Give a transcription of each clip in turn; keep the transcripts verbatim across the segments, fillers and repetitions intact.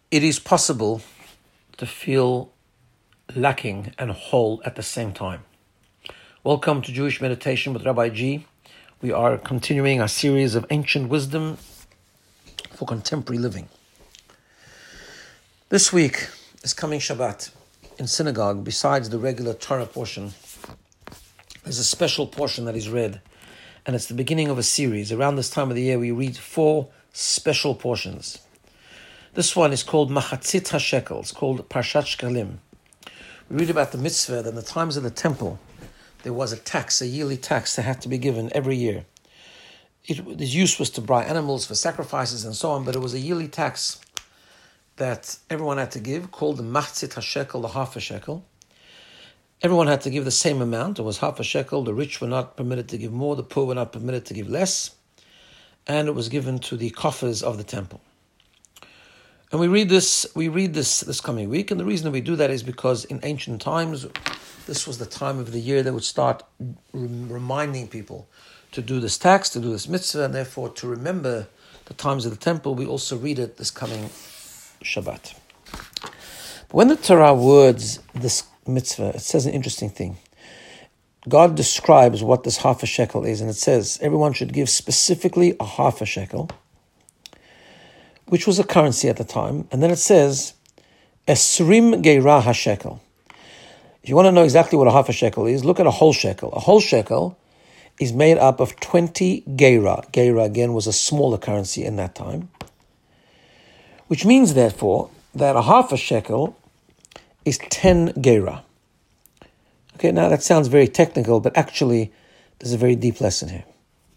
It is possible to feel lacking and whole at the same time. Welcome to Jewish Meditation with Rabbi G. We are continuing our series of ancient wisdom for contemporary living. This week is coming Shabbat. In synagogue, besides the regular Torah portion, there's a special portion that is read, and it's the beginning of a series. Around this time of the year, we read four special portions. This one is called Machatzit HaShekel. It's called Parshat Shekalim. We read about the mitzvah that in the times of the temple, there was a tax, a yearly tax that had to be given every year. It, its use was to buy animals for sacrifices and so on, but it was a yearly tax that everyone had to give, called the Machatzit HaShekel, the half a shekel. Everyone had to give the same amount. It was half a shekel. The rich were not permitted to give more. The poor were not permitted to give less. And it was given to the coffers of the temple. And we read this, we read this this coming week, and the reason we do that is because in ancient times, this was the time of the year that would start reminding people to do this tax, to do this mitzvah, and therefore to remember the times of the temple. We also read it this coming Shabbat. But when the Torah words this mitzvah, it says an interesting thing. God describes what this half a shekel is, and it says everyone should give specifically a half a shekel, which was a currency at the time. And then it says, Esrim Geira HaShekel. If you want to know exactly what a half a shekel is, look at a whole shekel. A whole shekel is made up of twenty Geira. Geira, again, was a smaller currency in that time. Which means, therefore, that a half a shekel is ten Geira. Okay, now that sounds very technical, but actually, there's a very deep lesson here.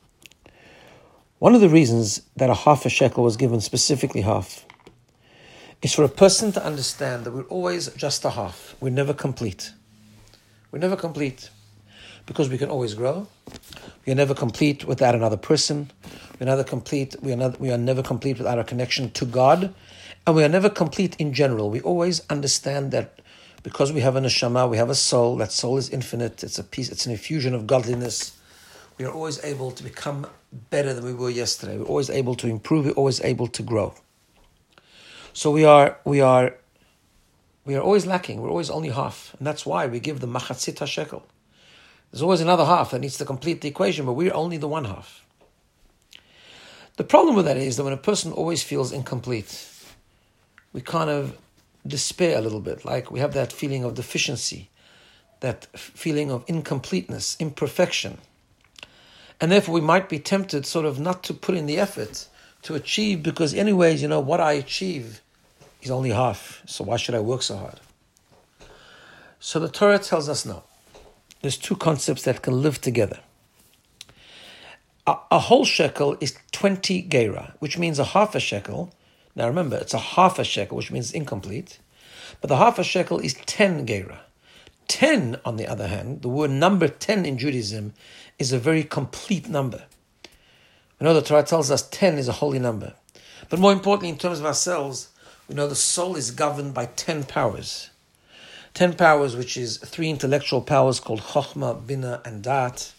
One of the reasons that a half a shekel was given specifically half is for a person to understand that we're always just a half. We're never complete. We're never complete because we can always grow. We are never complete without another person. We're never complete. We are not, we are never complete without our connection to God, and we are never complete in general. We always understand that because we have a neshama, we have a soul. That soul is infinite. It's a piece. It's an infusion of godliness. We are always able to become better than we were yesterday. We're always able to improve. We're always able to grow. So we are, we are, we are always lacking. We're always only half, and that's why we give the Machatzit HaShekel. There's always another half that needs to complete the equation, but we're only the one half. The problem with that is that when a person always feels incomplete, we kind of despair a little bit. Like we have that feeling of deficiency, that feeling of incompleteness, imperfection. And therefore we might be tempted sort of not to put in the effort to achieve, because anyways, you know, what I achieve is only half. So why should I work so hard? So the Torah tells us no. There's two concepts that can live together. A, a whole shekel is twenty geira, which means a half a shekel. Now remember, it's a half a shekel, which means incomplete. But the half a shekel is ten geira. ten, on the other hand, the word number ten in Judaism is a very complete number. We know the Torah tells us ten is a holy number. But more importantly, in terms of ourselves, we know the soul is governed by ten powers. Ten powers, which is three intellectual powers called Chokhmah, Bina, and Da'at.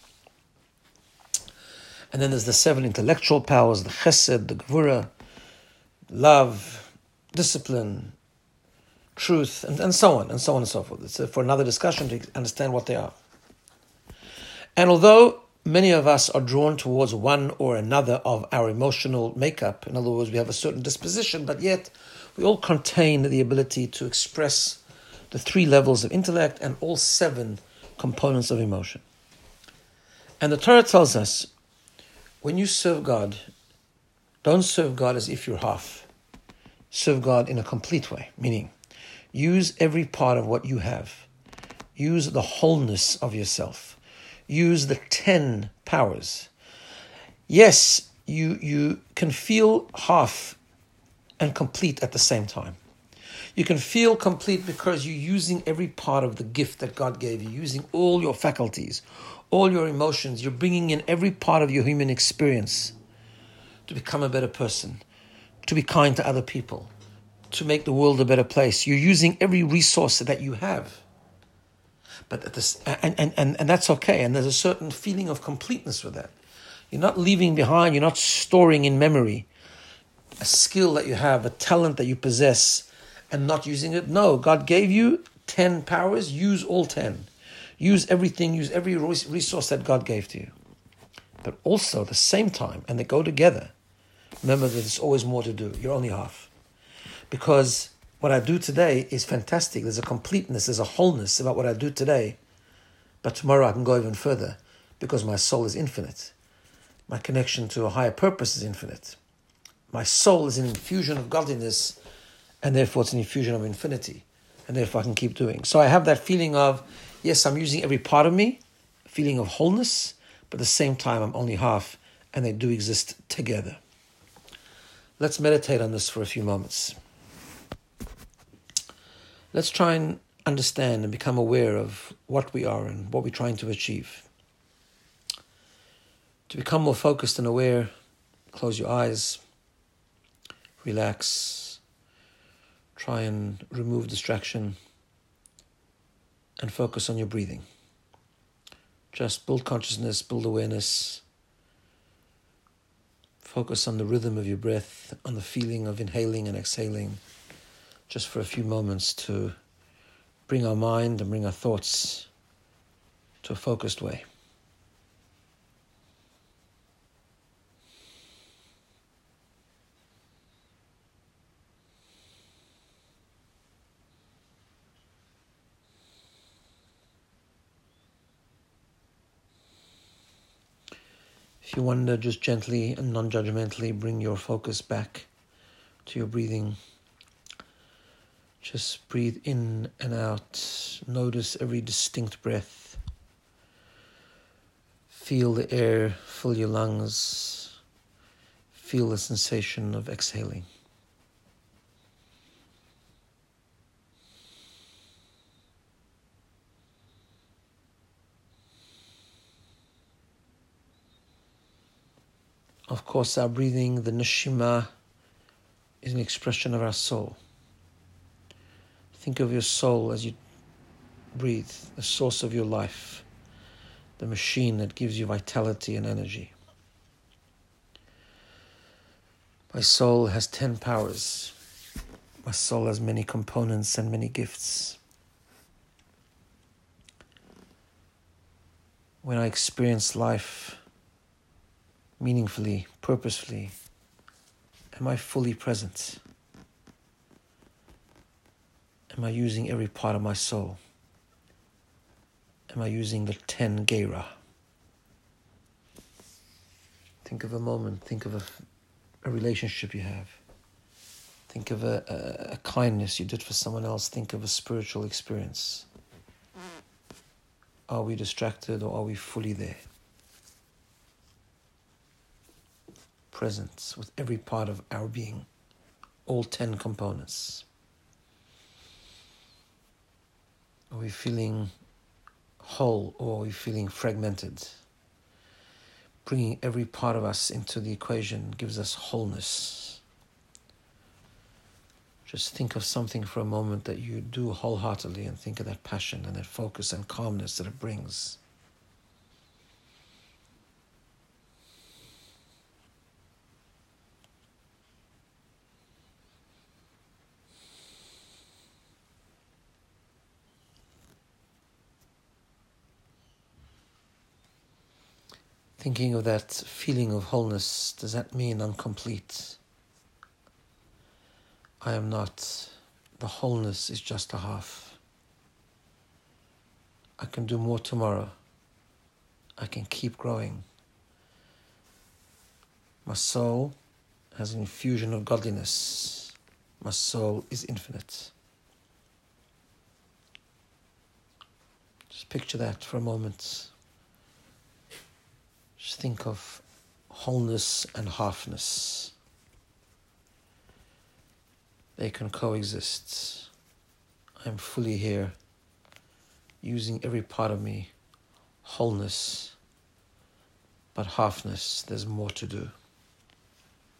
And then there's the seven intellectual powers, the Chesed, the Gevurah, love, discipline, truth, and, and so on, and so on and so forth. It's for another discussion to understand what they are. And although many of us are drawn towards one or another of our emotional makeup, in other words, we have a certain disposition, but yet we all contain the ability to express the three levels of intellect and all seven components of emotion. And the Torah tells us, when you serve God, don't serve God as if you're half. Serve God in a complete way, meaning use every part of what you have. Use the wholeness of yourself. Use the ten powers. Yes, you, you can feel half and complete at the same time. You can feel complete because you're using every part of the gift that God gave you, using all your faculties, all your emotions. You're bringing in every part of your human experience to become a better person, to be kind to other people, to make the world a better place. You're using every resource that you have. But at this, and, and, and, and that's okay. And there's a certain feeling of completeness with that. You're not leaving behind, you're not storing in memory a skill that you have, a talent that you possess, and not using it. No, God gave you ten powers. Use all ten. Use everything. Use every resource that God gave to you. But also at the same time, and they go together, remember that there's always more to do. You're only half. Because what I do today is fantastic. There's a completeness, there's a wholeness about what I do today. But tomorrow I can go even further because my soul is infinite. My connection to a higher purpose is infinite. My soul is an infusion of godliness, and therefore it's an infusion of infinity. And therefore I can keep doing. So I have that feeling of, yes, I'm using every part of me, a feeling of wholeness, but at the same time I'm only half, and they do exist together. Let's meditate on this for a few moments. Let's try and understand and become aware of what we are and what we're trying to achieve. To become more focused and aware, close your eyes, relax, try and remove distraction, and focus on your breathing. Just build consciousness, build awareness. Focus on the rhythm of your breath, on the feeling of inhaling and exhaling, just for a few moments to bring our mind and bring our thoughts to a focused way. If you wonder, just gently and non-judgmentally bring your focus back to your breathing. Just breathe in and out. Notice every distinct breath. Feel the air fill your lungs. Feel the sensation of exhaling. Of course, our breathing, the neshima, is an expression of our soul. Think of your soul as you breathe, the source of your life, the machine that gives you vitality and energy. My soul has ten powers. My soul has many components and many gifts. When I experience life meaningfully, purposefully, am I fully present? Am I using every part of my soul? Am I using the ten Geira? Think of a moment, think of a, a relationship you have. Think of a, a, a kindness you did for someone else. Think of a spiritual experience. Are we distracted or are we fully there? Present with every part of our being, all ten components. Are we feeling whole or are we feeling fragmented? Bringing every part of us into the equation gives us wholeness. Just think of something for a moment that you do wholeheartedly and think of that passion and that focus and calmness that it brings. Thinking of that feeling of wholeness, does that mean I'm complete? I am not. The wholeness is just a half. I can do more tomorrow. I can keep growing. My soul has an infusion of godliness. My soul is infinite. Just picture that for a moment. Just think of wholeness and halfness. They can coexist. I'm fully here, using every part of me, wholeness, but halfness, there's more to do.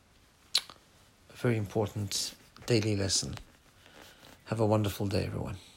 A very important daily lesson. Have a wonderful day, everyone.